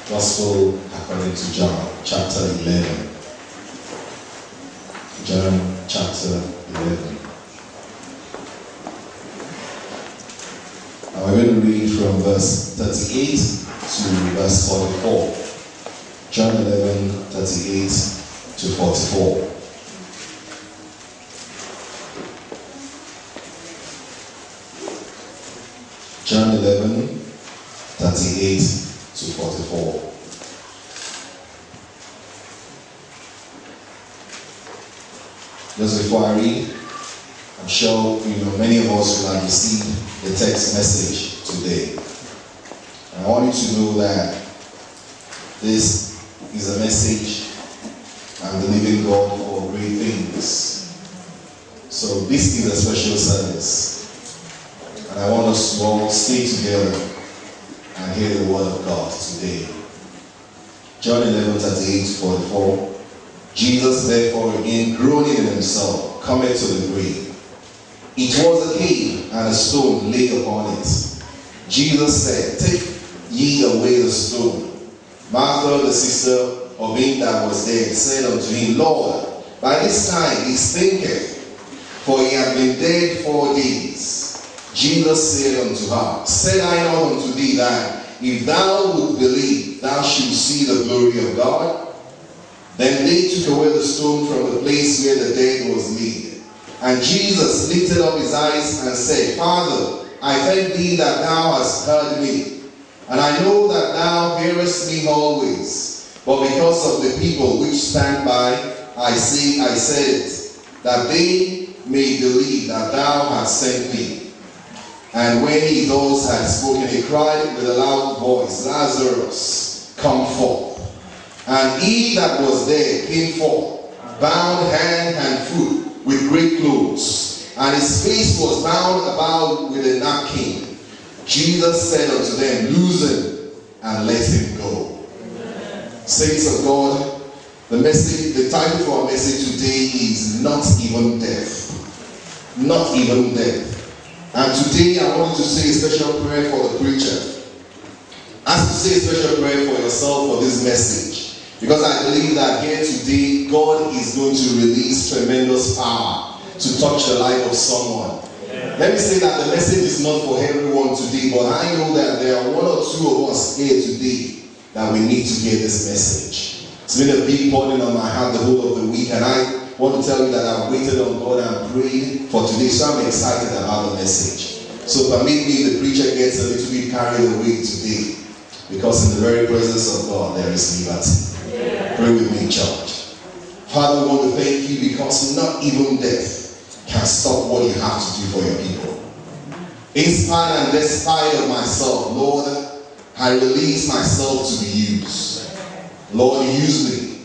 Gospel according to John, chapter 11. John, chapter 11. And we're going to read from verse 38 to verse 44. John 11, 38 to 44. John 11, 38 to 44. Just before I read, I'm sure many of us will have received the text message today. And I want you to know that this is a message and the living God for great things. So this is a special service. And I want us to all stay together and hear the word of God today. John 11, 38 to 44. Jesus therefore again groaning in himself, cometh to the grave. It was a cave, and a stone lay upon it. Jesus said, Take ye away the stone. Martha, the sister of him that was dead, said unto him, Lord, by this time he stinketh, for he had been dead 4 days. Jesus said unto her, Said I not unto thee that if thou wilt believe, thou shalt see the glory of God? Then they took away the stone from the place where the dead was laid. And Jesus lifted up his eyes and said, Father, I thank thee that thou hast heard me. And I know that thou hearest me always. But because of the people which stand by, I said it, that they may believe that thou hast sent me. And when he thus had spoken, he cried with a loud voice, Lazarus, come forth. And he that was dead came forth, bound hand and foot with great clothes, and his face was bound about with a napkin. Jesus said unto them, Loose him and let him go. Amen. Saints of God, the title for our message today is Not Even Death. Not Even Death. And today I want you to say a special prayer for the preacher. Ask to say a special prayer for yourself for this message. Because I believe that here today, God is going to release tremendous power to touch the life of someone. Yeah. Let me say that the message is not for everyone today, but I know that there are one or two of us here today that we need to hear this message. It's been a big burden on my heart the whole of the week, and I want to tell you that I've waited on God and prayed for today, so I'm excited about the message. So permit me, the preacher gets a little bit carried away today, because in the very presence of God there is liberty. Pray with me, church. Father, we want to thank you because not even death can stop what you have to do for your people. In spite and despite of myself, Lord, I release myself to be used. Lord, use me.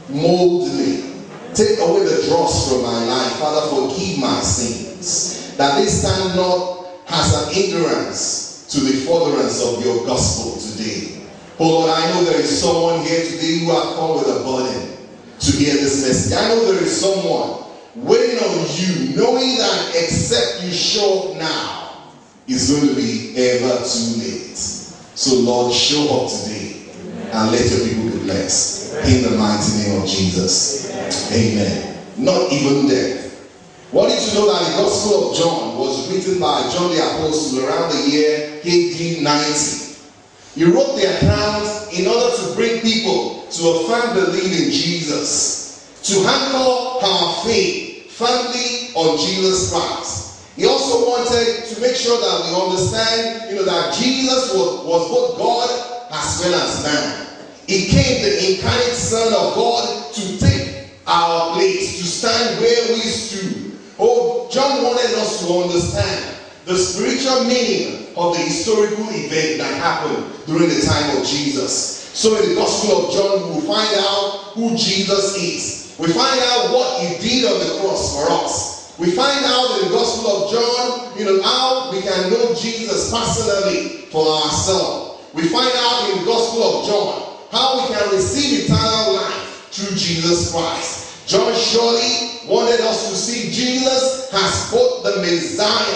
Mold me. Take away the dross from my life. Father, forgive my sins. That they stand not as an ignorance to the furtherance of your gospel today. Oh Lord, I know there is someone here today who have come with a burden to hear this message. I know there is someone waiting on you, knowing that except you show up now, it's going to be ever too late. So Lord, show up today and let your people be blessed. In the mighty name of Jesus. Amen. Not even death. I want you to know that the Gospel of John was written by John the Apostle around the year AD 90. He wrote the account in order to bring people to a firm belief in Jesus, to anchor our faith firmly on Jesus Christ. He also wanted to make sure that we understand, that Jesus was both God as well as man. He came, the incarnate Son of God, to take our place, to stand where we stood. Oh, John wanted us to understand the spiritual meaning of the historical event that happened during the time of Jesus. So in the Gospel of John, we will find out who Jesus is. We find out what he did on the cross for us. We find out in the Gospel of John, how we can know Jesus personally for ourselves. We find out in the Gospel of John how we can receive eternal life through Jesus Christ. John surely wanted us to see Jesus as both the Messiah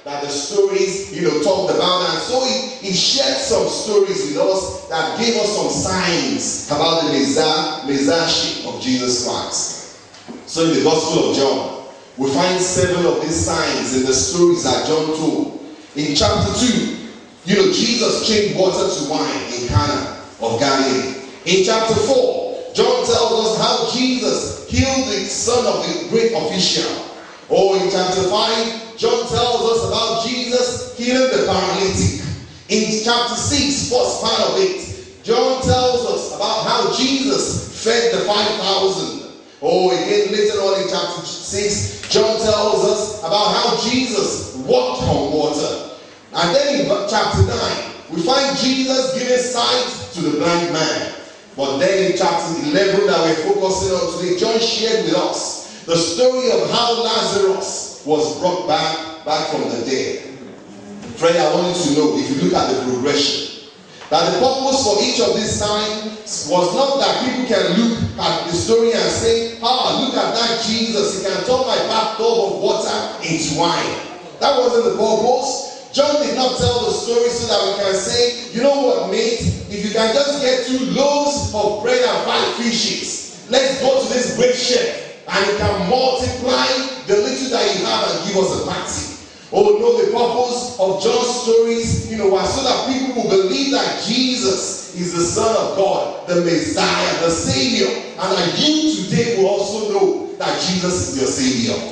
that the stories, talked about. And so he shared some stories with us that gave us some signs about the Messiahship of Jesus Christ. So in the Gospel of John, we find 7 of these signs in the stories that John told. In chapter 2, Jesus changed water to wine in Cana of Galilee. In chapter 4, John tells us how Jesus healed the son of the great official. In chapter 5, John tells us about Jesus healing the paralytic. In chapter 6, first part of it, John tells us about how Jesus fed the 5,000. Again, later on in chapter 6, John tells us about how Jesus walked on water. And then in chapter 9, we find Jesus giving sight to the blind man. But then in chapter 11 that we're focusing on today, John shared with us the story of how Lazarus was brought back from the dead. Friend, I want you to know, if you look at the progression, that the purpose for each of these signs was not that people can look at the story and say, look at that Jesus, he can turn my bathtub of water into wine. That wasn't the purpose. John did not tell the story so that we can say, you know what, mate, if you can just get 2 loaves of bread and 5 fishes, let's go to this great chef and he can multiply the little that you have and give us a party. No, the purpose of John's stories, was so that people will believe that Jesus is the Son of God, the Messiah, the Savior, and that you today will also know that Jesus is your Savior.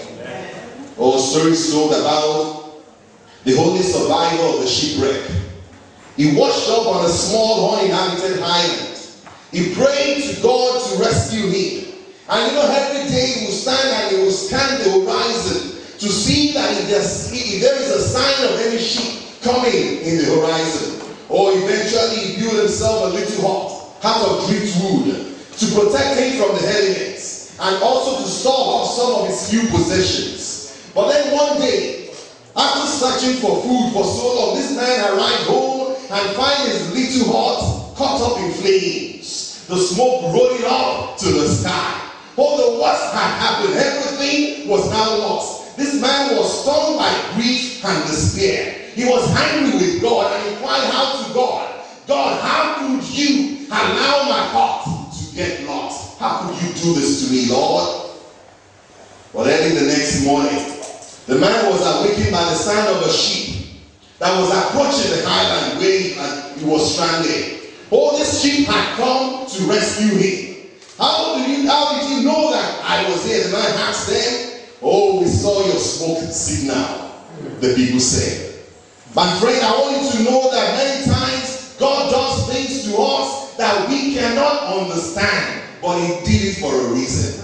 Stories told about the holy survivor of the shipwreck. He washed up on a small uninhabited island. He prayed to God to rescue him. And every day he would stand and he would scan the horizon to see that if there is a sign of any ship coming in the horizon. Eventually he built himself a little hut out of driftwood to protect him from the elements and also to store up some of his few possessions. But then one day, after searching for food for so long, this man arrived home and find his little hut caught up in flames. The smoke rolling up to the sky. The worst had happened. Everything was now lost. This man was stung by grief and despair. He was angry with God and he cried out to God, God, how could you allow my heart to get lost? How could you do this to me, Lord? Well, early the next morning, the man was awakened by the sound of a ship that was approaching the island where he was stranded. This ship had come to rescue him. How did you know that I was here? The man asked them. We saw your smoke signal, the people said. My friend, I want you to know that many times God does things to us that we cannot understand, but he did it for a reason.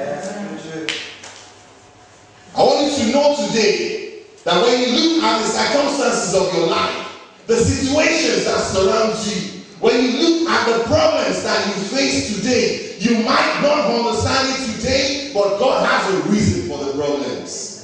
I want you to know today that when you look at the circumstances of your life, the situations that surround you, when you look at the problems that you face today, you might not understand it today, but God has a reason for the problems.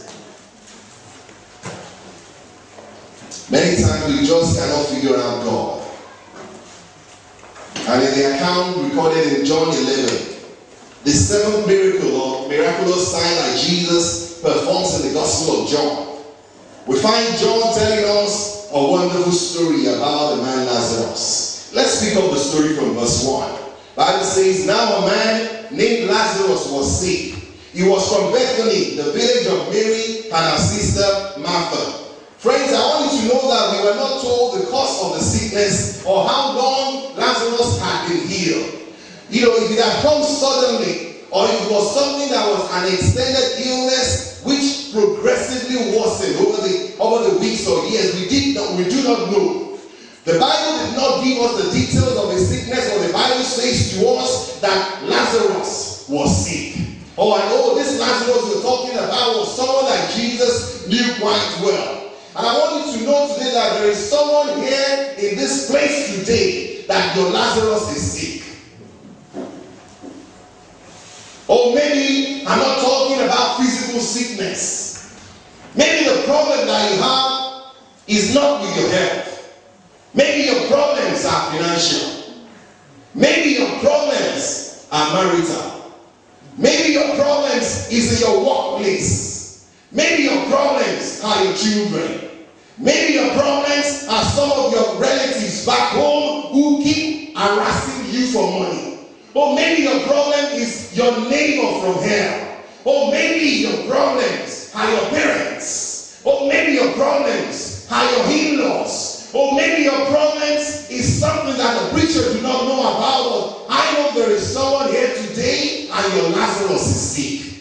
Many times we just cannot figure out God. And in the account recorded in John 11, the 7th miracle or miraculous sign that Jesus performs in the Gospel of John, we find John telling us a wonderful story about the man Lazarus. Let's pick up the story from verse 1. The Bible says, now a man named Lazarus was sick. He was from Bethany, the village of Mary and her sister Martha. Friends, I want you to know that we were not told the cause of the sickness or how long Lazarus had been healed. If it had come suddenly, or if it was something that was an extended illness which progressively worsened over the weeks or years, we do not know. The Bible did not give us the details of his sickness, but the Bible says to us that Lazarus was sick. This Lazarus we're talking about was someone that Jesus knew quite well. And I want you to know today that there is someone here in this place today that your Lazarus is sick. Maybe I'm not talking about physical sickness. Maybe the problem that you have is not with your health. Maybe your problems are financial. Maybe your problems are marital. Maybe your problems is in your workplace. Maybe your problems are your children. Maybe your problems are some of your relatives back home who keep harassing you for money. Or maybe your problem is your neighbor from hell. Or maybe your problems are your parents. Or maybe your problems are your in-laws. Or maybe your problems is something that the preacher do not know about. But I know there is someone here today and your Lazarus is sick.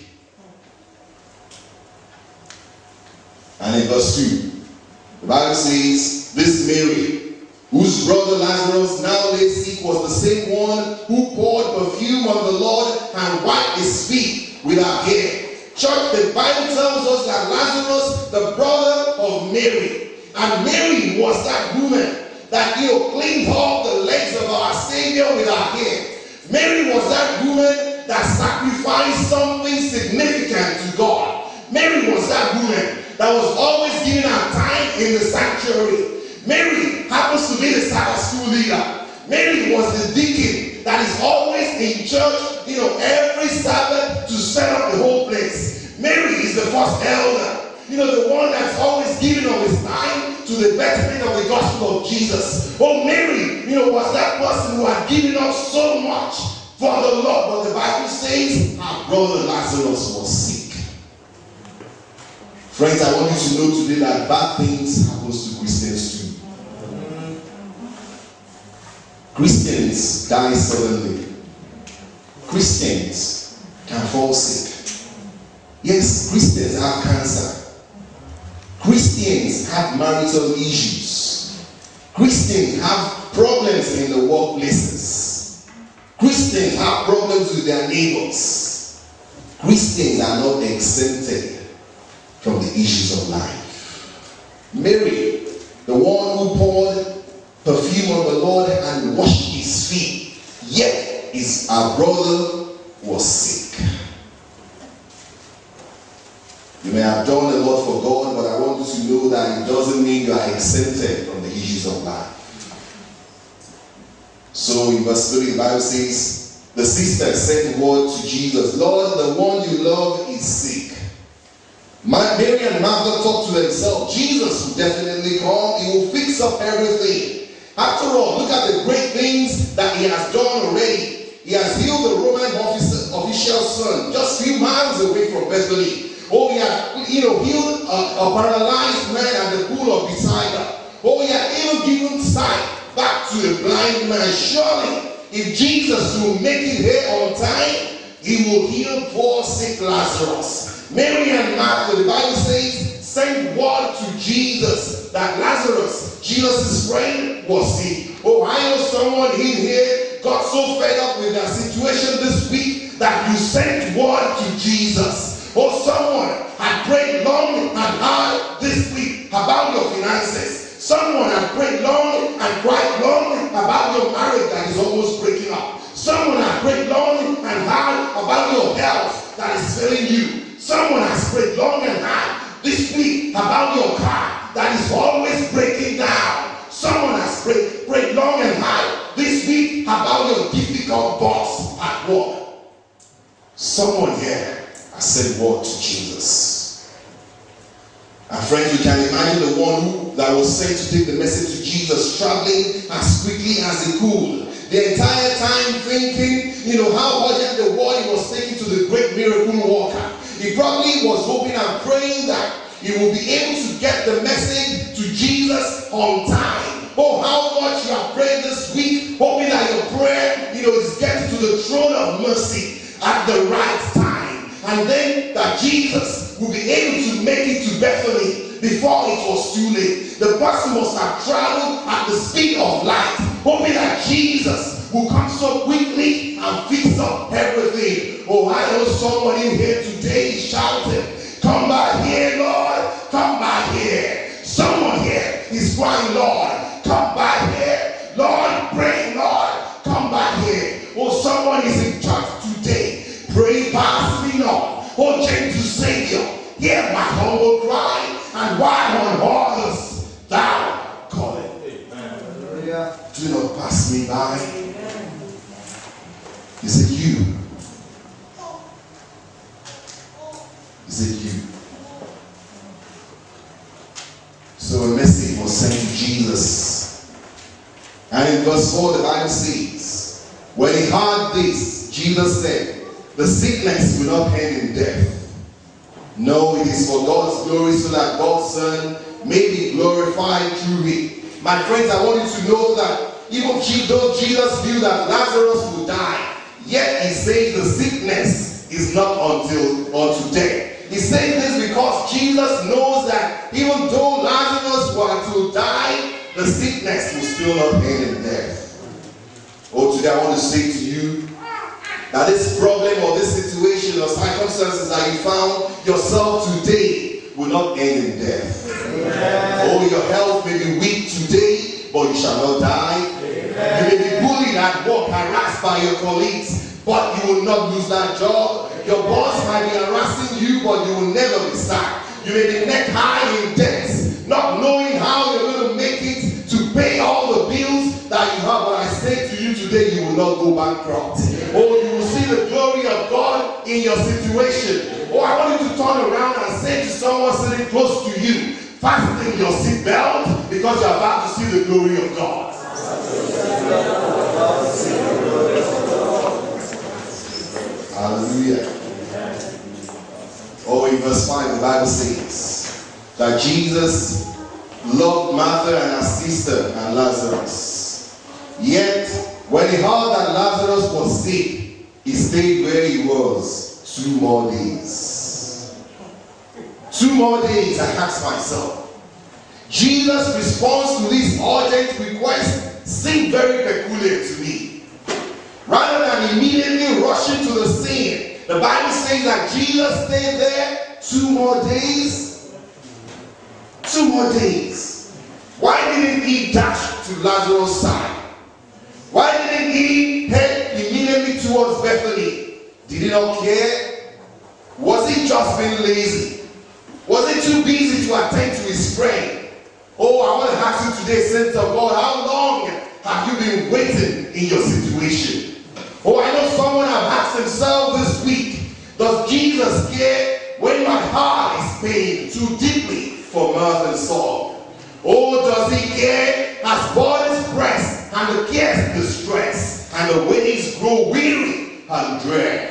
And in verse 2, the Bible says, this Mary, whose brother Lazarus now lay sick, was the same one who poured perfume on the Lord and wiped his feet with her hair. Church, the Bible tells us that Lazarus, the brother of Mary, and Mary was that woman that cleaned all the legs of our Savior with her hair. Mary was that woman that sacrificed something significant to God. Mary was that woman that was always giving her time in the sanctuary. Mary happens to be the Sabbath school leader. Mary was the deacon that is always in church, every Sabbath to set up the whole place. Mary is the first elder. The one that's always giving of his time to the betterment of the gospel of Jesus. Oh, Mary, was that person who had given up so much for the Lord. But the Bible says her brother Lazarus was sick. Friends, I want you to know today that bad things happen to Christians too. Christians die suddenly. Christians can fall sick. Yes, Christians have cancer. Christians have marital issues. Christians have problems in the workplaces. Christians have problems with their neighbors. Christians are not exempted from the issues of life. Mary, the one who poured perfume on the Lord and washed his feet, yet our brother was sick. You may have done a lot for God, but I want you to know that it doesn't mean you are exempted from the issues of life. So in verse 3, the Bible says, the sister sent word to Jesus, Lord, the one you love is sick. Mary and Martha thought to themselves, Jesus will definitely come. He will fix up everything. After all, look at the great things that he has done already. He has healed the Roman official's son just a few miles away from Bethany. Oh, he had healed a paralyzed man at the pool of Bethesda. Oh, he had even given sight back to a blind man. Surely, if Jesus will make it here on time, he will heal poor sick Lazarus. Mary and Martha, the Bible says, sent word to Jesus that Lazarus, Jesus' friend, was sick. Oh, I know someone in here got so fed up with their situation this week that you sent word to Jesus. Or someone had prayed long and hard this week about your finances. Someone had prayed long and cried long about your marriage that is almost breaking up. Someone had prayed long and hard about your health that is failing you. Someone has prayed long and hard this week about your car that is always breaking down. Someone has prayed long and hard this week about your difficult boss at work. Someone here I said word to Jesus. And friends, we can imagine the one that was sent to take the message to Jesus traveling as quickly as he could. The entire time thinking, how urgent the word he was taking to the great miracle worker. He probably was hoping and praying that he will be able to get the message to Jesus on time. Oh, how much you have prayed this week, hoping that your prayer, is getting to the throne of mercy at the right time. And then that Jesus will be able to make it to Bethany before it was too late. The person must have traveled at the speed of light, hoping that Jesus will come so quickly and fix up everything. Oh, I know someone in here today is shouting, come by here, Lord, come by here. Someone here is crying, Lord, come by here. Lord, pray, Lord, come by here. Oh, someone is in church today. Pray, pass me not. Oh, gentle Savior, hear my humble cry, and while on others thou callest. Do not pass me by. Is it you? Is it you? So a message verse 4, the Bible says, when he heard this, Jesus said, the sickness will not end in death. No, it is for God's glory, so that God's Son may be glorified through it. My friends, I want you to know that even though Jesus knew that Lazarus would die, yet he says the sickness is not unto death. He says this because Jesus knows that even though Lazarus were to die, the sickness will still not end in death. Oh, today I want to say to you that this problem or this situation or circumstances that you found yourself today will not end in death. Amen. Oh, your health may be weak today, but you shall not die. Amen. You may be bullied at work, harassed by your colleagues, but you will not lose that job. Your boss might be harassing you, but you will never be sacked. You may be neck high in debt, not knowing how you're going to make it to pay all the bills that you have. But I say to you today, you will not go bankrupt. Oh, you will see the glory of God in your situation. Oh, I want you to turn around and say to someone sitting close to you, fasten your seatbelt because you're about to see the glory of God. Hallelujah. Oh, in verse 5, the Bible says that Jesus loved Martha and her sister and Lazarus. Yet, when he heard that Lazarus was sick, he stayed where he was 2 more days. 2 more days, I asked myself. Jesus' response to this urgent request seemed very peculiar to me. Rather than immediately rushing to the scene, the Bible says that Jesus stayed there 2 more days. 2 more days. Why didn't he dash to Lazarus' side? Why didn't he head immediately towards Bethany? Did he not care? Was he just being lazy? Was he too busy to attend to his friend? Oh, I want to ask you today, saints of God, how long have you been waiting in your situation? Oh, I know someone have asked himself this week, does Jesus care when my heart is pained too deeply for mirth and song? Oh, does he care as bodies press and the cares distress and the ways grow weary and dread?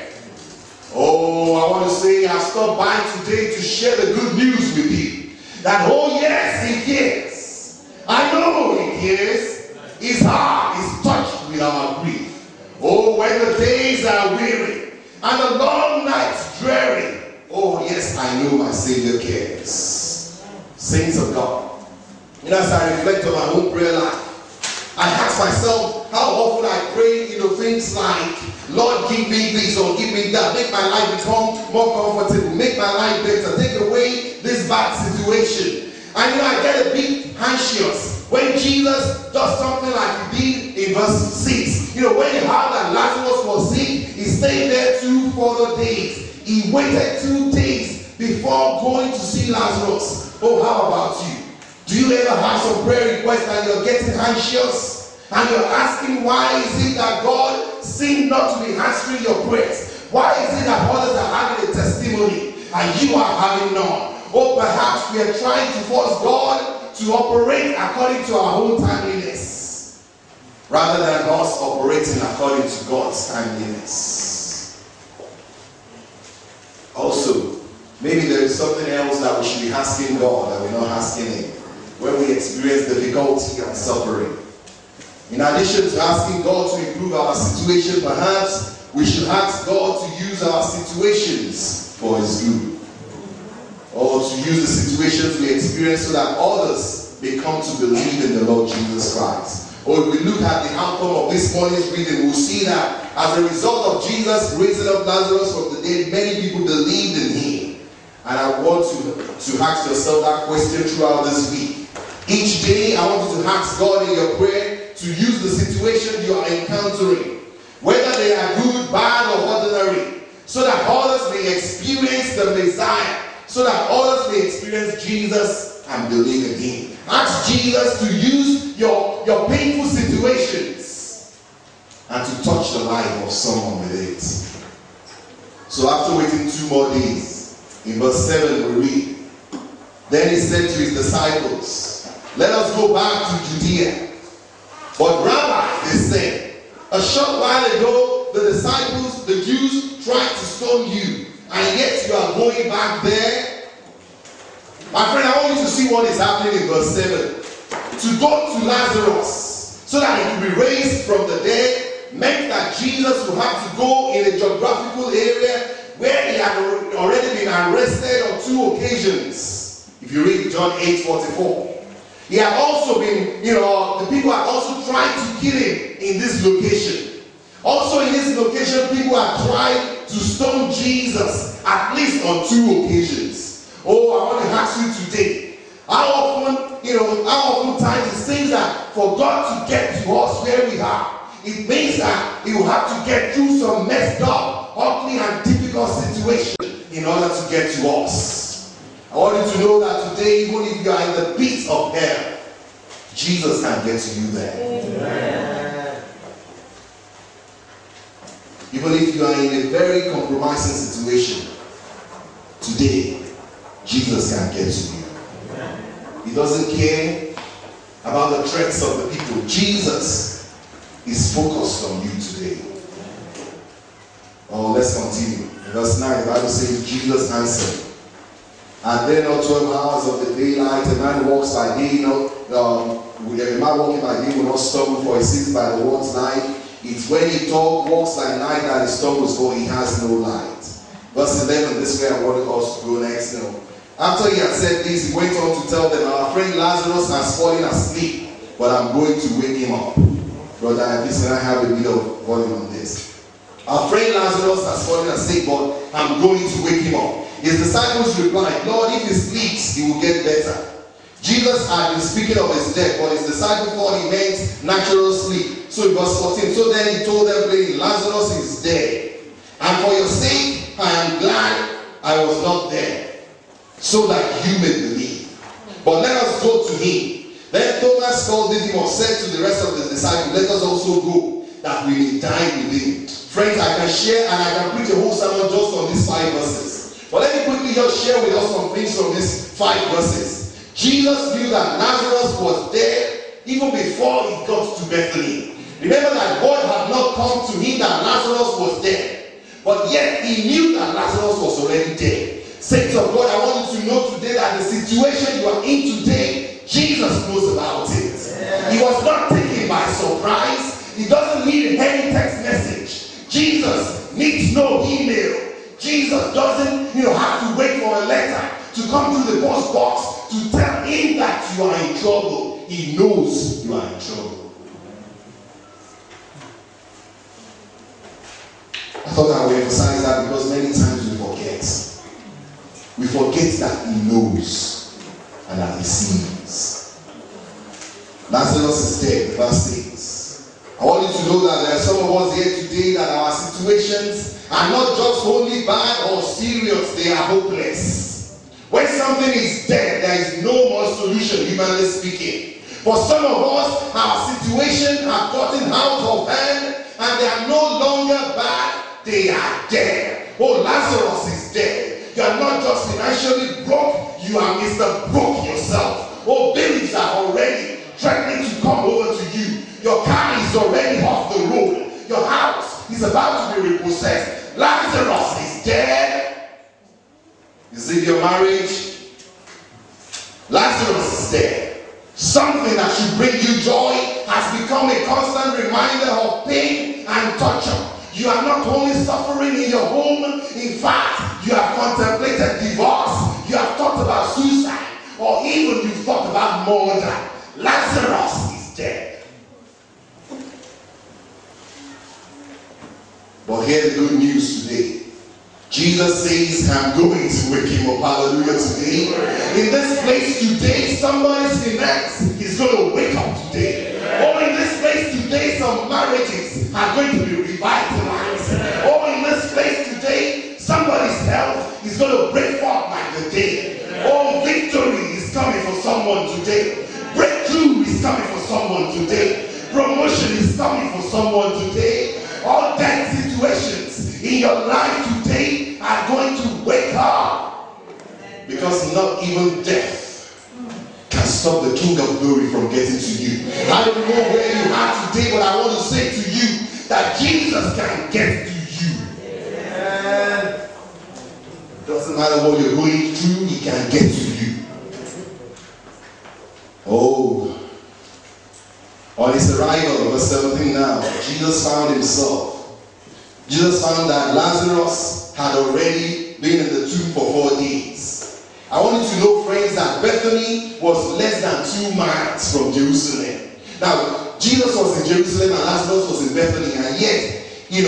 Oh, I want to say I've stopped by today to share the good news with you. That, oh yes, he cares. I know he cares. His heart is touched with our grief. Oh, when the days are weary and the long nights dreary. Oh, yes, I know my Savior cares. Saints of God. You know, as I reflect on my own prayer life, I ask myself how often I pray, things like, Lord, give me this or give me that. Make my life become more comfortable. Make my life better. Take away this bad situation. And I get a bit anxious when Jesus does something like he did in verse 6. When he heard that Lazarus was sick, he stayed there 2 further days. He waited 2 days before going to see Lazarus. Oh, how about you? Do you ever have some prayer requests and you're getting anxious? And you're asking, why is it that God seems not to be answering your prayers? Why is it that others are having a testimony and you are having none? Or perhaps we are trying to force God to operate according to our own timeliness, rather than us operating according to God's timeliness. Also, maybe there is something else that we should be asking God that we're not asking Him when we experience difficulty and suffering. In addition to asking God to improve our situation, perhaps we should ask God to use our situations for His good. Or to use the situations we experience so that others may come to believe in the Lord Jesus Christ. Or if we look at the outcome of this morning's reading, we'll see that as a result of Jesus raising up Lazarus from the dead, many people believed in Him. And I want to ask yourself that question throughout this week. Each day, I want you to ask God in your prayer to use the situation you are encountering, whether they are good, bad, or ordinary, so that others may experience the Messiah, so that others may experience Jesus and believe in Him. Ask Jesus to use your painful situations and to touch the life of someone with it. So after waiting 2 more days, in verse 7 we read, then He said to His disciples, let us go back to Judea. But Rabbi, they A short while ago, the disciples, the Jews, tried to stone you, and yet you are going back there. My friend, I want you to see what is happening in verse 7. To go to Lazarus, so that he could be raised from the dead, meant that Jesus would have to go in a geographical area where he had already been arrested on 2 occasions. If you read John 8:44. He had also been, the people had also tried to kill him in this location. Also in this location, people had tried to stone Jesus at least on 2 occasions. Oh, I want to ask you today, how often times it seems that for God to get to us where we are, it means that he will have to get through some messed up, ugly and difficult situation in order to get to us. I want you to know that today, even if you are in the pit of hell, Jesus can get to you there. Amen. Even if you are in a very compromising situation, today, Jesus can get to you. He doesn't care about the threats of the people. Jesus is focused on you today. Oh, let's continue. In verse 9, the Bible says, Jesus answered, "Are there not 12 hours of the daylight? A man walks by day, a man walking by day will not stumble, for he sees by the Lord's light. It's when he walks by night that he stumbles, for he has no light." Verse 11, this way I wanted us to go next. After he had said this, he went on to tell them, "Our friend Lazarus has fallen asleep, but I'm going to wake him up." Brother, listen, I have a bit of volume on this. "Our friend Lazarus has fallen asleep, but I'm going to wake him up." His disciples replied, "Lord, if he sleeps, he will get better." Jesus had been speaking of his death, but his disciples thought he meant natural sleep. So in verse 14, so then he told them plainly, "Lazarus is dead. And for your sake, I am glad I was not there, so that you may believe. But let us go to him." Then Thomas called Didymus, said to the rest of the disciples, "Let us also go, that we may dine with him." Friends, I can share and I can preach a whole sermon just on these 5 verses. But let me quickly just share with us some things from these 5 verses. Jesus knew that Lazarus was dead even before he got to Bethany. Remember that God had not come to him that Lazarus was dead. But yet he knew that Lazarus was already dead. Saints of God, I want you to know today that the situation you are in today, Jesus knows about it. He was not taken by surprise. He doesn't need any text message. Jesus needs no email. Jesus doesn't have to wait for a letter to come through the post box to tell him that you are in trouble. He knows you are in trouble. I thought I would emphasize that because many times we forget. We forget that he knows and that he sees. Lazarus is dead, verse 6. I want you to know that there are some of us here today that our situations are not just only bad or serious, they are hopeless. When something is dead, there is no more solution, humanly speaking. For some of us, our situations have gotten out of hand and they are no longer bad, they are dead. Oh, Lazarus is dead. You are not just financially broke, you are Mr. Broke yourself. Oh, bills are already threatening to come over to you. Your car is already off the road. Your house is about to be repossessed. Lazarus is dead. Is it your marriage? Lazarus is dead. Something that should bring you joy has become a constant reminder of pain and torture. You are not only suffering in your home, in fact, you have contemplated divorce, you have thought about suicide, or even you've thought about murder. Lazarus is dead. But here's the good news today. Jesus says, "I'm going to wake him up." Hallelujah today. In this place today, somebody's finance is going to wake up today. Or in this place today, some marriages are going to be revitalized. Or in this place today, somebody's health is going to break forth like the day. Oh, victory is coming for someone today. Breakthrough is coming for someone today. Promotion is coming for someone today. All dead situations in your life today are going to wake up. Because not even death can stop the King of Glory from getting to you. I don't know where you are today, but I want to say to you that Jesus can get to you. And doesn't matter what you're going through, he can get to you. Oh, on his arrival, verse 17 now, Jesus found himself. Jesus found that Lazarus had already been in the tomb for 4 days. I want you to know, friends, that Bethany was less than 2 miles from Jerusalem. Now, Jesus was in Jerusalem and Lazarus was in Bethany, and yet,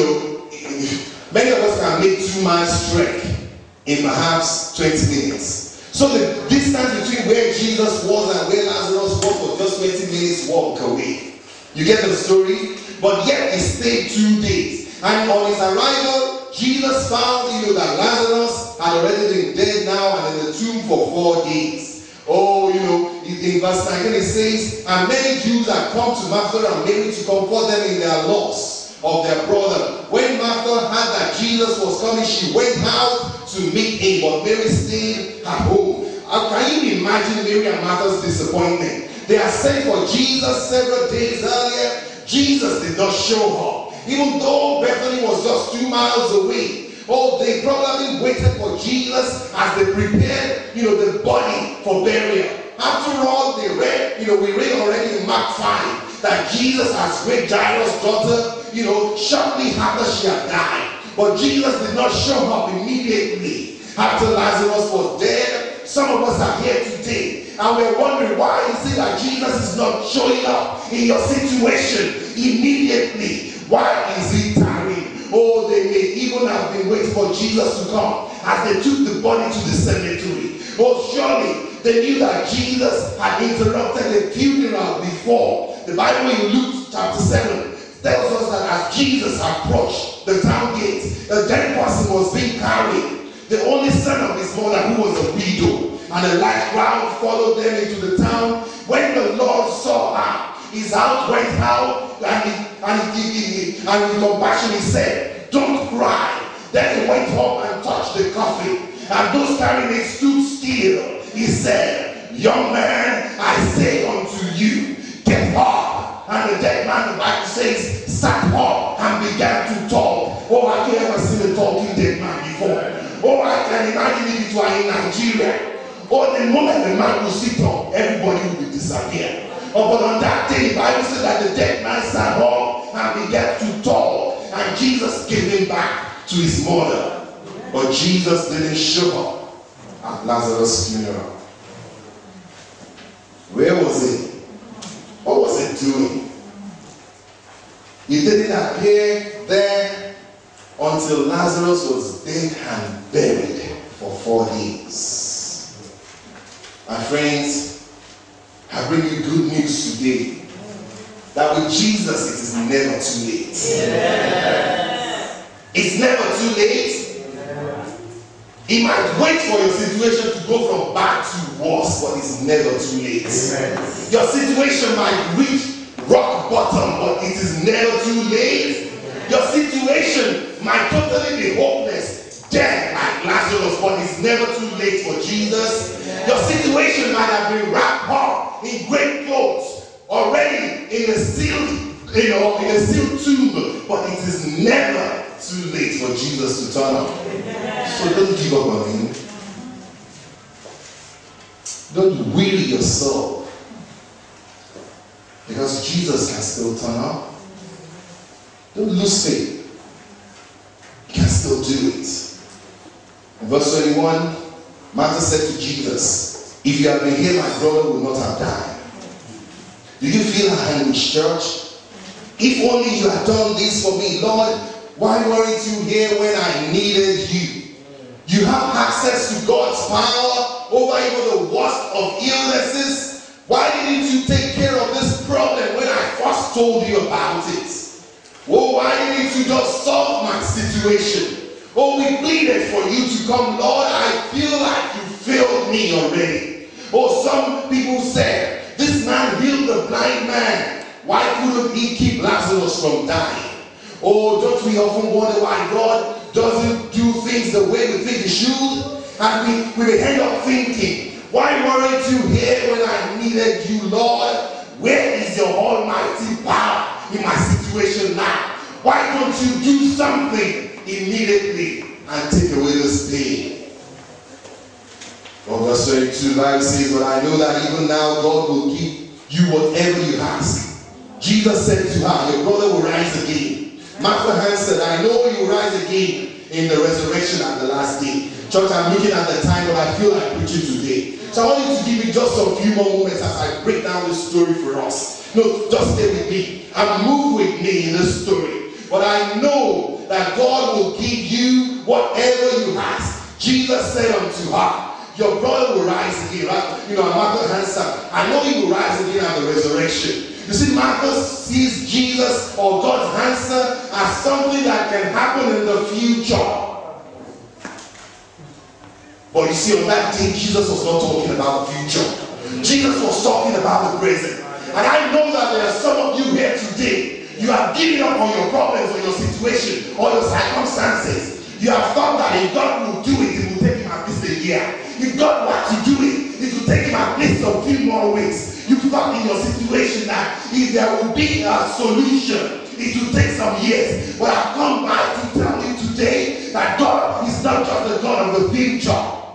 many of us can make 2 miles trek in perhaps 20 minutes. So the distance between where Jesus was and where Lazarus was just 20 minutes walk away. You get the story? But yet he stayed 2 days. And on his arrival, Jesus found that Lazarus had already been dead now and in the tomb for 4 days. Oh, in verse 19 it says, and many Jews had come to Martha and Mary to comfort them in their loss of their brother. When Martha heard that Jesus was coming, she went out to meet him, but Mary stayed at home. Can you imagine Mary and Martha's disappointment? They had sent for Jesus several days earlier. Jesus did not show up. Even though Bethany was just 2 miles away. Oh, they probably waited for Jesus as they prepared, the body for burial. After all, we read already in Mark 5 that Jesus has raped Jairus' daughter, shortly after she had died. But Jesus did not show up immediately after Lazarus was dead. Some of us are here today and we're wondering, why is it that Jesus is not showing up in your situation immediately? Why is he tarrying? Oh, they may even have been waiting for Jesus to come as they took the body to the cemetery. Oh, surely they knew that Jesus had interrupted the funeral before. The Bible in Luke chapter 7 tells us that as Jesus approached the town gate, a dead person was being carried. The only son of his mother, who was a widow, and a large crowd followed them into the town. When the Lord saw her, his heart went out, and with compassion he said, "Don't cry." Then he went up and touched the coffin, and those carrying it stood still. He said, "Young man, I say unto you, get up." And the dead man, the Bible says, sat up and began to talk. Oh, have you ever seen a talking dead man before? Oh, I can imagine if it were in Nigeria. Oh, the moment the man will sit up, everybody will disappear. Oh, but on that day, the Bible says that the dead man sat up and began to talk. And Jesus gave him back to his mother. But Jesus didn't show up at Lazarus' funeral. Where was he? What was he doing? He didn't appear there until Lazarus was dead and buried for 4 days. My friends, I bring you good news today that with Jesus it is never too late. Yes. It's never too late. He might wait for your situation to go from bad to worse, but it's never too late. Amen. Your situation might reach rock bottom, but it is never too late. Your situation might totally be hopeless, dead like Lazarus, but it's never too late for Jesus. Your situation might have been wrapped up in great clothes, already in a sealed, in a sealed tomb, but it is never too late for Jesus to turn up. So don't give up on him. Don't weary yourself, because Jesus can still turn up. Don't lose faith. He can still do it. In verse 21, Martha said to Jesus, "If you had been here, my brother would not have died." Do you feel her anguish, church? If only you had done this for me, Lord, why weren't you here when I needed you? You have access to God's power over even the worst of illnesses. Why didn't you take care of this problem when I first told you about it? Oh, why didn't you just solve my situation? Oh, we pleaded for you to come. Lord, I feel like you failed me already. Oh, some people said, this man healed the blind man. Why couldn't he keep Lazarus from dying? Oh, don't we often wonder why God doesn't do things the way we think he should? And we end up thinking, why weren't you here when I needed you, Lord? Where is your almighty power in my situation now? Why don't you do something immediately and take away this pain? Well, verse 22, the Bible says, but I know that even now God will give you whatever you ask. Jesus said to her, your brother will rise again. Martha answered, I know you will rise again in the resurrection at the last day. Church, I'm looking at the time, but I feel like preaching today. So I want you to give me just a few more moments as I break down this story for us. No, just stay with me and move with me in this story. But I know that God will give you whatever you ask. Jesus said unto her, your brother will rise again. Right? Martha answered, I know he will rise again at the resurrection. You see, Martha sees Jesus or God's answer as something that can happen in the future. But you see, on that day, Jesus was not talking about the future. Jesus was talking about the present. And I know that there are some of you here today, you have given up on your problems or your situation or your circumstances. You have thought that if God will do it, it will take him at least a year. If God wants to do it, it will take him at least a few more weeks. You thought in your situation that if there will be a solution, it will take some years. But I've come by to tell you today that God is not just the God of the future.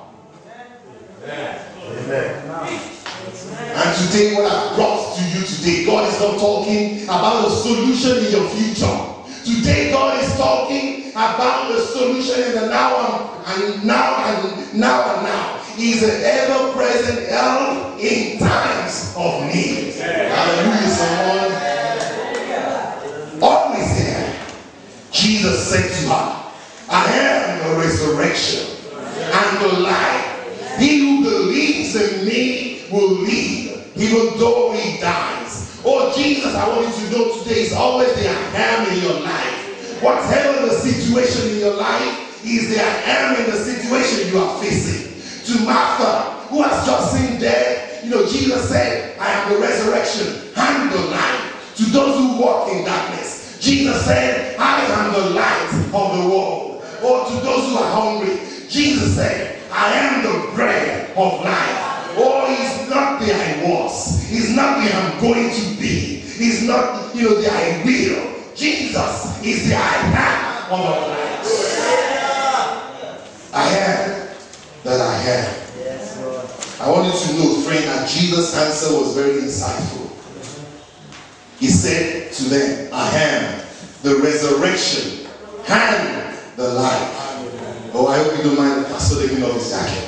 Amen. And today, what I've brought to you today, God is not talking about the solution in your future. Today, God is talking about the solution in the now and now. He is an ever-present help in times of need. Hallelujah, someone. Always there. Jesus said to her, I am the resurrection and the life. He who believes in me will live, even though he dies. Oh, Jesus, I want you to know today is always the I am in your life. Whatever the situation in your life is, the I am in the situation you are facing. To Martha, who has just seen death, Jesus said, I am the resurrection and the life. To those who walk in darkness, Jesus said, I am the light of the world. Or to those who are hungry, Jesus said, I am the bread of life. Oh, he's not the I was. He's not the I'm going to be. He's not, the I will. Jesus is the I am of our lives. I am that I am. I want you to know, friend, that Jesus' answer was very insightful. He said to them, I am the resurrection and the life. Oh, I hope you don't mind the pastor taking off his jacket.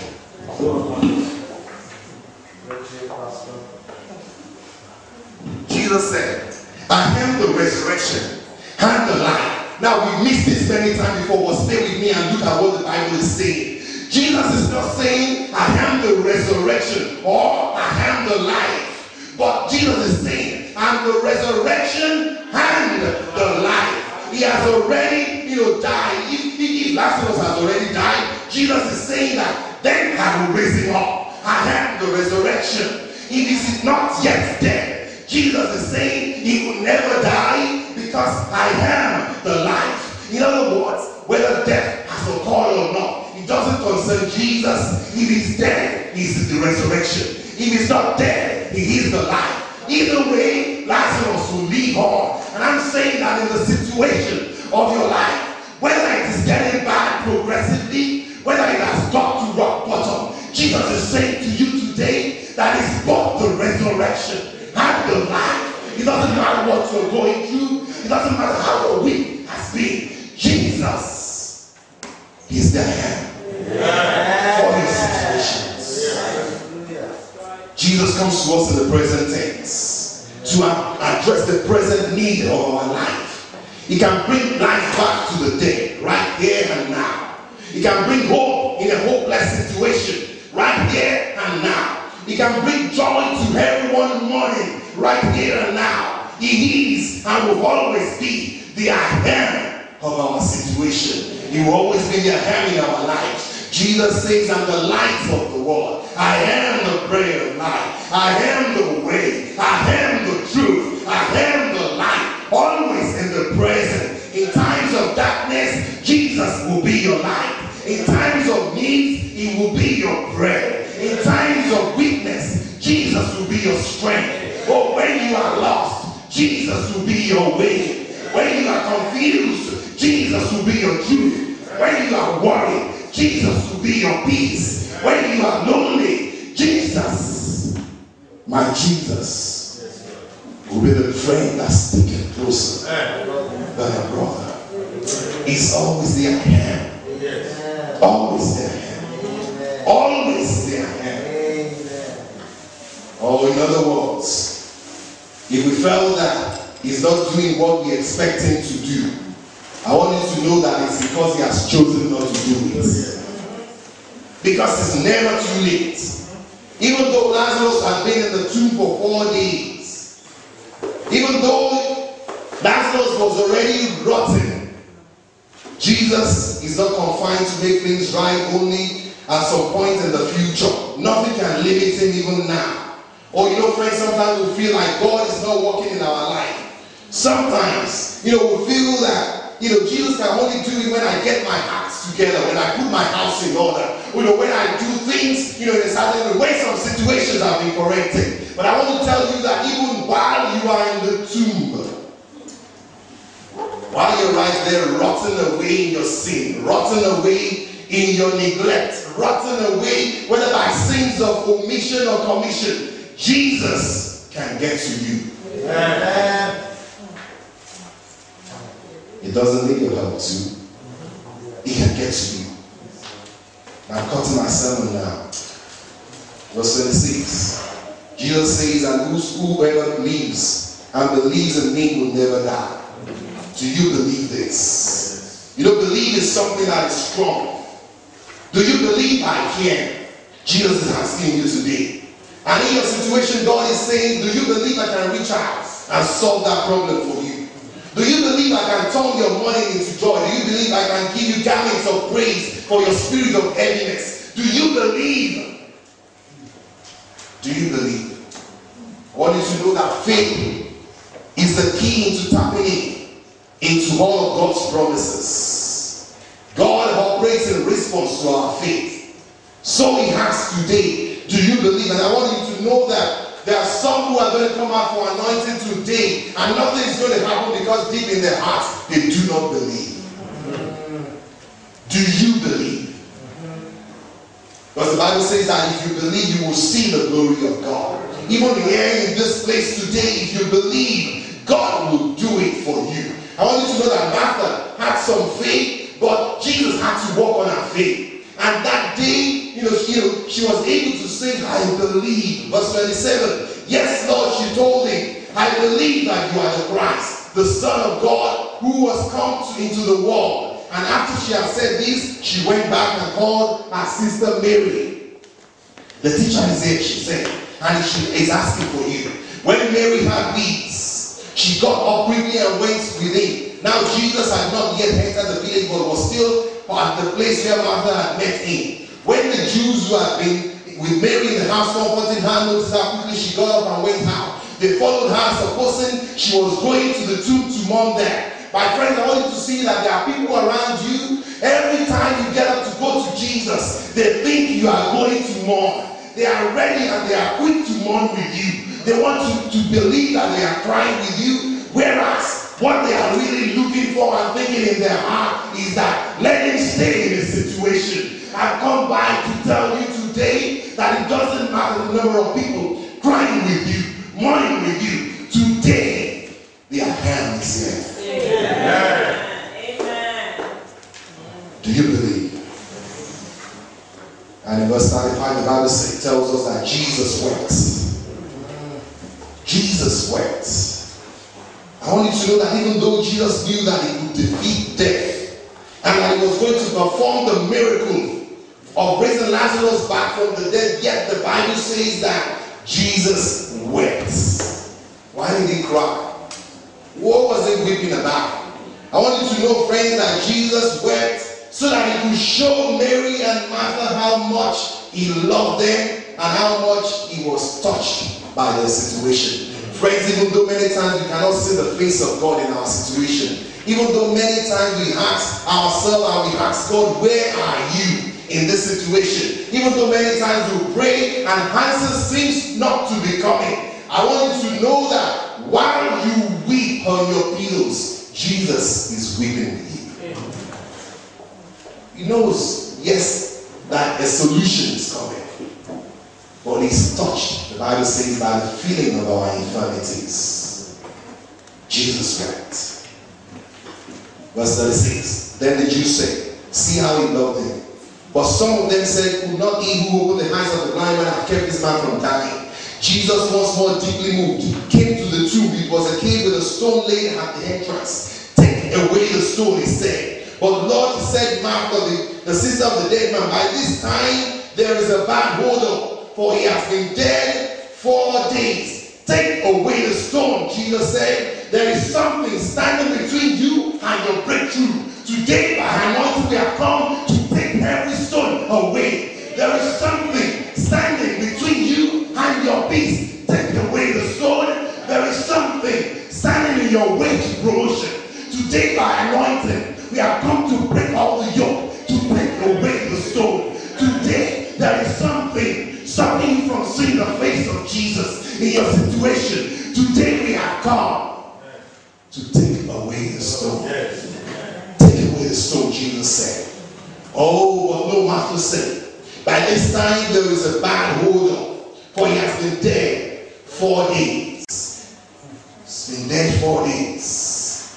Jesus said, I am the resurrection and the life. Now, we missed this many times before, but stay with me and look at what the Bible is saying. Jesus is not saying, I am the resurrection or I am the life. But Jesus is saying, I'm the resurrection and the life. He has already, died. If Lazarus has already died, Jesus is saying that then I will raise him up. I am the resurrection. If he is not yet dead, Jesus is saying he will never die because I am the life. In other words, whether death has occurred or not, it doesn't concern Jesus. If he's dead, he's the resurrection. If he's not dead, he is the life. Either way, Lazarus will live on. And I'm saying that in the situation of your life, whether it is getting bad progressively, whether it has got to rock bottom, Jesus is saying to you today that it's both the resurrection and the life. It doesn't matter what you're going through. It doesn't matter how your week has been. Jesus is the hand for your situations. Jesus comes to us in the present tense to address the present need of our life. He can bring life back to the dead right here and now. He can bring hope in a hopeless situation right here and now. He can bring joy to everyone mourning right here and now. He is and will always be the I am of our situation. He will always be the I am in our lives. Jesus says, I'm the light of the world. I am the bread of life. I am the way. I am the truth. I am the light. Always in the present. In times of darkness, Jesus will be your light. In times of need, he will be your bread. In times of weakness, Jesus will be your strength. Or when you are lost, Jesus will be your way. When you are confused, Jesus will be your truth. When you are worried, Jesus will be your peace. When you are lonely, Jesus, my Jesus, will be the friend that's sticking closer than a brother. He's always there. Always there. Always there. Or in other words, if we felt that he's not doing what we expect him to do, I want you to know that it's because he has chosen not to do it. Because it's never too late. Even though Lazarus had been in the tomb for 4 days, even though Lazarus was already rotten, Jesus is not confined to make things right only at some point in the future. Nothing can limit him even now. Or friends, sometimes we feel like God is not working in our life. Sometimes, we feel that Jesus can only do it when I get my act together, when I put my house in order, when I do things, in a certain way. Some situations have been corrected. But I want to tell you that even while you are in the tomb, while you're right there rotting away in your sin, rotting away in your neglect, rotting away whether by sins of omission or commission, Jesus can get to you. Amen. It doesn't need your help too. He can get to you. I'm cutting my sermon now. Verse 26. Jesus says, and whoever believes and believes in me will never die. Do you believe this? Believe is something that is strong. Do you believe I can? Jesus is asking you today. And in your situation, God is saying, do you believe I can reach out and solve that problem for you? Do you believe I can turn your mourning into joy? Do you believe I can give you garments of praise for your spirit of heaviness? Do you believe? Do you believe? I want you to know that faith is the key into tapping into all of God's promises. God operates in response to our faith. So he has today. Do you believe? And I want you to know that there are some who are going to come out for anointing today, and nothing is going to happen because deep in their hearts they do not believe. Do you believe? Because the Bible says that if you believe, you will see the glory of God. Even here in this place today, if you believe, God will do it for you. I want you to know that Martha had some faith, but Jesus had to work on her faith. And that day, she was able to say, I believe. Verse 27. Yes, Lord, she told him, I believe that you are the Christ, the Son of God, who was come into the world. And after she had said this, she went back and called her sister Mary. The teacher is here, she said, and she is asking for you. When Mary had these, she got up quickly and went within. Now Jesus had not yet entered the village, but was still at the place where Martha had met him. When the Jews who had been with Mary in the house comforting her noticed how quickly she got up and went out, they followed her, supposing she was going to the tomb to mourn there. My friends, I want you to see that there are people around you. Every time you get up to go to Jesus, they think you are going to mourn. They are ready and they are quick to mourn with you. They want you to believe that they are crying with you, whereas what they are really looking for and thinking in their heart is that let him stay in the situation. I've come by to tell you today that it doesn't matter the number of people crying with you, mourning with you. Today, their hand is here. Amen. Amen. Do you believe? And in verse 95, the Bible tells us that Jesus wept. Jesus wept. I want you to know that even though Jesus knew that he could defeat death and that he was going to perform the miracle of raising Lazarus back from the dead, yet the Bible says that Jesus wept. Why did he cry? What was he weeping about? I want you to know, friends, that Jesus wept so that he could show Mary and Martha how much he loved them and how much he was touched by their situation. Friends, even though many times we cannot see the face of God in our situation, even though many times we ask ourselves and we ask God, where are you in this situation? Even though many times we pray and answer seems not to be coming, I want you to know that while you weep on your pillows, Jesus is weeping with you. He knows, yes, that a solution is coming. But he's touched, the Bible says, by the feeling of our infirmities. Jesus wept. Verse 36. Then the Jews said, see how he loved him. But some of them said, could not he who opened the eyes of the blind man have kept this man from dying? Jesus, once more deeply moved, came to the tomb. It was a cave with a stone laid at the entrance. Take away the stone, he said. But Lord, he said, Martha, the sister of the dead man, by this time there is a bad odor, for he has been dead 4 days. Take away the stone, Jesus said. There is something standing between you and your breakthrough. Today, by anointing, we have come to take every stone away. There is something standing between you and your peace. Take away the stone. There is something standing in your way to promotion. Today, by anointing, we have come to break all the yoke, to take away the stone. Today, there is something stopping you from seeing the face of Jesus in your situation. Today, we have come to take away the stone. Take away the stone, Jesus said. Oh, but no, Martha said, by this time there is a bad odor, for he has been dead 4 days. He's been dead 4 days.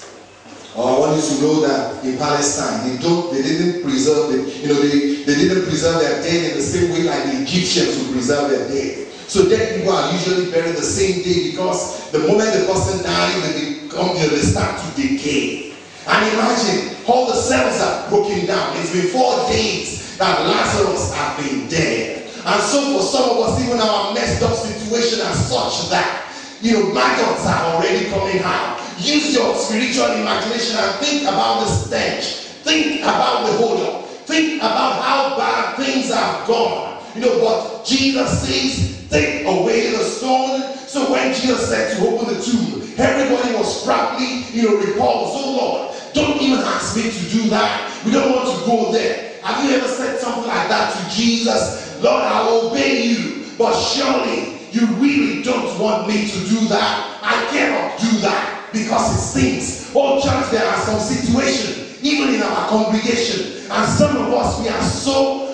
Oh, I want you to know that in Palestine, they didn't preserve they didn't preserve their dead in the same way like the Egyptians would preserve their dead. So dead people are usually buried the same day, because the moment the person dies, they start to decay. And imagine, all the cells are broken down. It's been 4 days that Lazarus has been dead. And so for some of us, even our messed up situation is such that, maggots are already coming out. Use your spiritual imagination and think about the stench. Think about the odor. Think about how bad things have gone. But Jesus says, take away the stone. So when Jesus said to open the tomb, everybody was proudly, repulsed. Oh Lord, don't even ask me to do that. We don't want to go there. Have you ever said something like that to Jesus? Lord, I'll obey you, but surely you really don't want me to do that. I cannot do that because it stinks. Oh church, there are some situations, even in our congregation, and some of us, we are so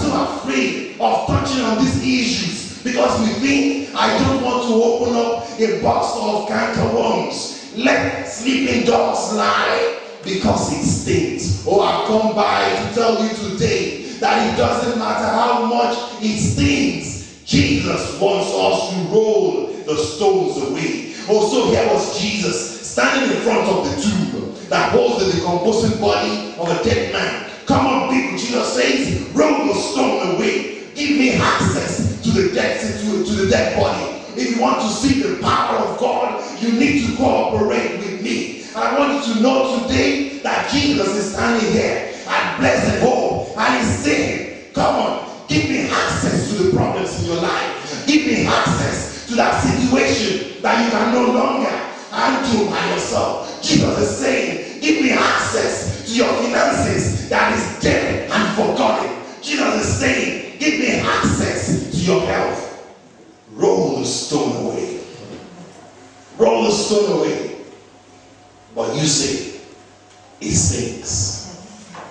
afraid of touching on these issues because we think, I don't want to open up a box of cankerworms. Let sleeping dogs lie because it stinks. Oh, I've come by to tell you today that it doesn't matter how much it stings. Jesus wants us to roll the stones away. Oh, so here was Jesus standing in front of the tomb that holds the decomposing body of a dead man. Come on, people, Jesus says, roll the stone away. Give me access to the dead body. If you want to see the power of God, you need to cooperate with me. And I want you to know today that Jesus is standing here at Blessed Hope, and he's saying, come on, give me access to the problems in your life. Give me access to that situation that you can no longer handle by yourself. Jesus is saying, give me access to your finances that is dead and forgotten. Jesus is saying, give me access to your health. Roll the stone away. Roll the stone away. But you say, it stinks.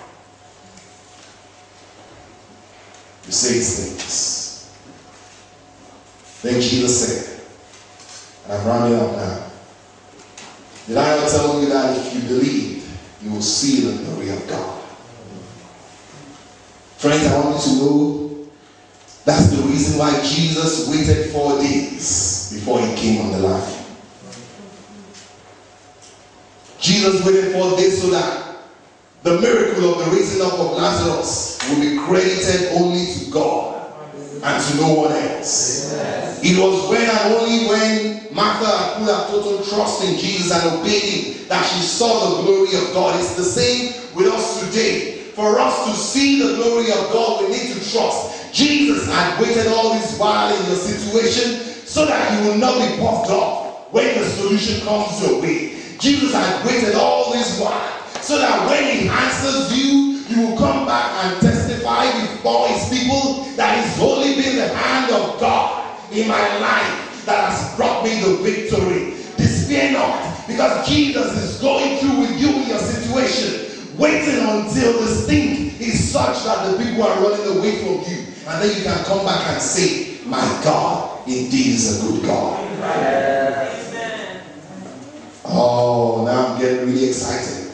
You say it stinks. Then Jesus said, and I'm rounding up now, did I not tell you that if you believe, you will see the glory of God? Friends, I want you to know that's the reason why Jesus waited 4 days before he came on the line. Jesus waited 4 days so that the miracle of the raising up of Lazarus will be credited only to God and to no one else. It was when and only when Martha put her total trust in Jesus and obeyed him that she saw the glory of God. It's the same with us today. For us to see the glory of God, we need to trust. Jesus had waited all this while in your situation so that you will not be puffed up when the solution comes your way. Jesus had waited all this while so that when he answers you, you will come back and testify before his people that it's only been the hand of God in my life that has brought me the victory. This fear not, because Jesus is going through with you in your situation, waiting until the stink is such that the people are running away from you, and then you can come back and say, my God indeed is a good God. Amen. Oh, now I'm getting really excited.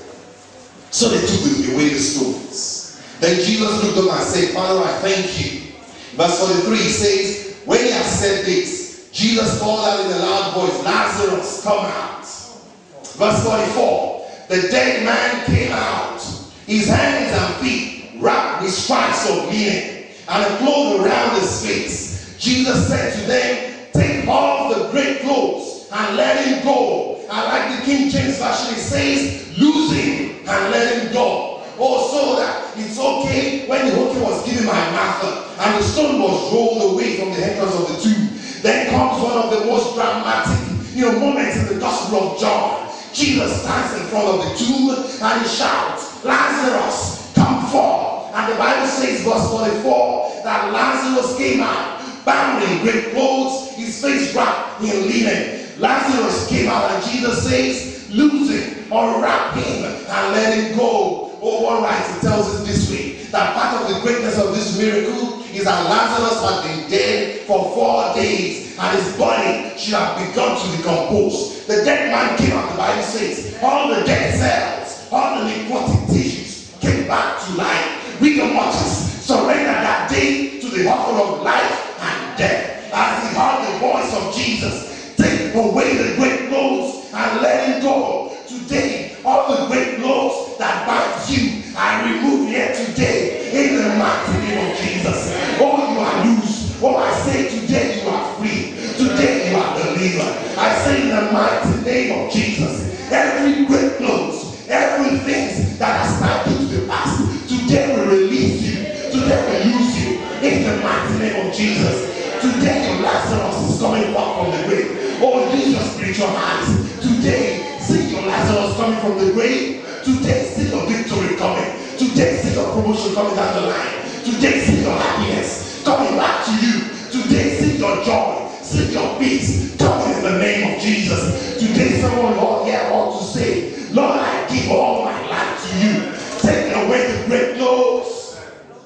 So they took away the stones. Then Jesus looked up and said, Father, I thank you. Verse 43 says, when he had said this, Jesus called out in a loud voice, Lazarus, come out. Verse 44, the dead man came out, his hands and feet wrapped with stripes of linen, and a cloth around his face. Jesus said to them, take off the great clothes and let him go. I like the King James Version, it says, loose him and let him go. Oh, so that it's okay when the hooker was given by Martha and the stone was rolled away from the entrance of the tomb. Then comes one of the most dramatic moments in the Gospel of John. Jesus stands in front of the tomb and he shouts, Lazarus, come forth. And the Bible says, verse 44, that Lazarus came out, bound in great clothes, his face wrapped in linen. Lazarus came out and Jesus says, loose him or wrap him and let him go. Oh, one writer tells us this way, that part of the greatness of this miracle is that Lazarus had been dead for 4 days and his body should have begun to decompose. The dead man came out, the Bible says, all the dead cells, all the necrotic tissues came back to life. Rigor mortis surrendered that day to the offer of life and death. As he heard the voice of Jesus, take away the great clothes and let him go. Today, all the great clothes that binds you are removed here today in the mighty name of Jesus. Oh, you are loose. Oh, I say today you are free. Today you are delivered. I say in the mighty name of Jesus, every great clothes, everything that has tied you to the past, today will release you. Today will use you in the mighty name of Jesus. Today your Lazarus is coming back from the grave. Oh, use your spiritual eyes. Today, see your Lazarus coming from the grave. Today, see your victory coming. Today, see your promotion coming down the line. Today, see your happiness coming back to you. Today, see your joy. See your peace coming in the name of Jesus. Today, someone Lord here ought to say, Lord, I give all my life to you. Take away the great clothes.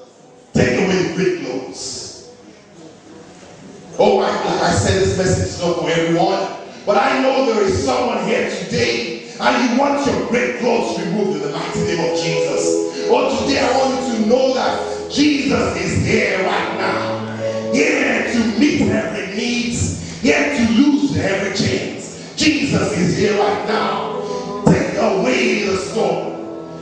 Take away the great clothes. Oh, like I said, this message is not for everyone. But I know there is someone here today and you want your great clothes removed in the mighty name of Jesus. Oh, today I want you to know that Jesus is here right now. Here to meet every need. Here to lose every chains. Jesus is here right now. Take away the storm.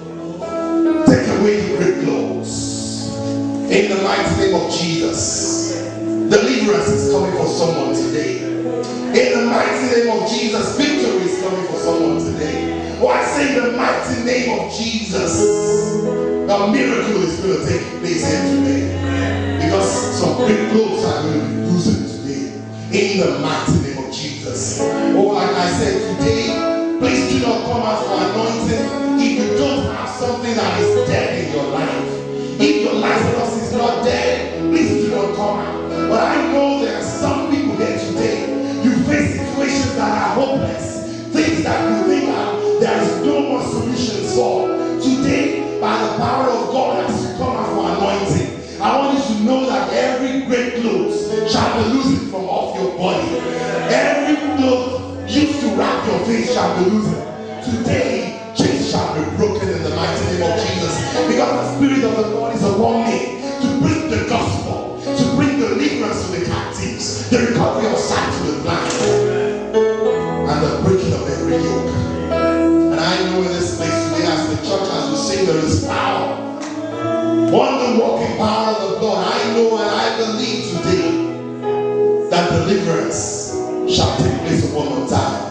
Take away the great clothes. In the mighty name of Jesus. Deliverance is coming for someone today. In the mighty name of Jesus, victory is coming for someone today. Oh, I say in the mighty name of Jesus, a miracle is going to take place here today. Because some great clothes are going to be loosened today. In the mighty name of Jesus. Oh, like I said today, please do not come out for anointing if you don't have something that is dead in your life. If your Lazarus is not dead, please do not come out. But I know there are some people here today. You face situations that are hopeless. Things that you think there is no more solutions for. Today, by the power of God, as you come out for anointing, I want you to know that every great clothes shall be loosened from off your body. Every cloth used to wrap your face shall be loosened. Today, chains shall be broken in the mighty name of Jesus. Because the Spirit of the Lord is upon me to bring the gospel, to bring deliverance to the captives, the recovery of sight to the blind, and the breaking of every yoke. And I know in this place today, as the church, as we sing, there is power. Wonder-working power of the blood. I know and I believe today that deliverance shall take place upon your time.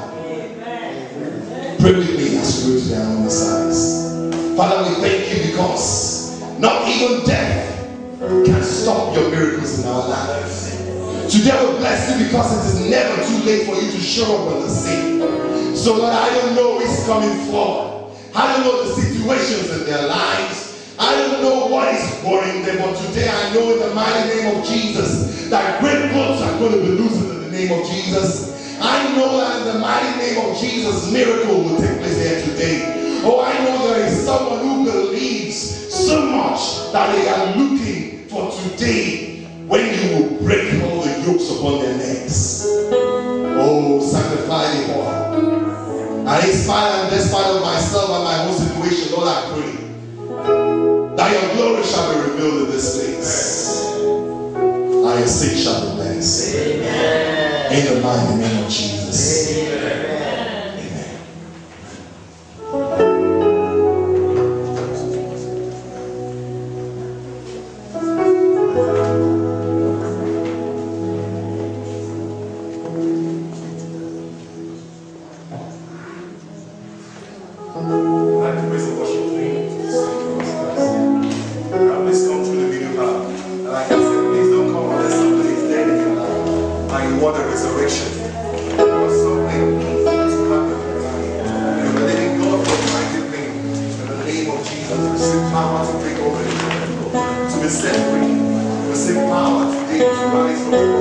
Pray with me as we go to the exercise. Father, we thank you because not even death can stop your miracles in our lives. Today we bless you because it is never too late for you to show up on the scene. So Lord, I don't know who's coming forward. I don't know the situations in their lives. I don't know what is worrying them. But today I know in the mighty name of Jesus that great clothes are going to be loosened in the name of Jesus. I know that in the mighty name of Jesus, miracle will take place here today. Oh, I know there is someone who believes so much that they are looking for today when you will break all the yokes upon their necks. Oh, sanctify the oil. And in spite and despite of myself and my own situation, Lord, I pray that your glory shall be revealed in this place. And your sick shall be blessed. Amen. In the mighty name of Jesus. Amen. Power today to rise up.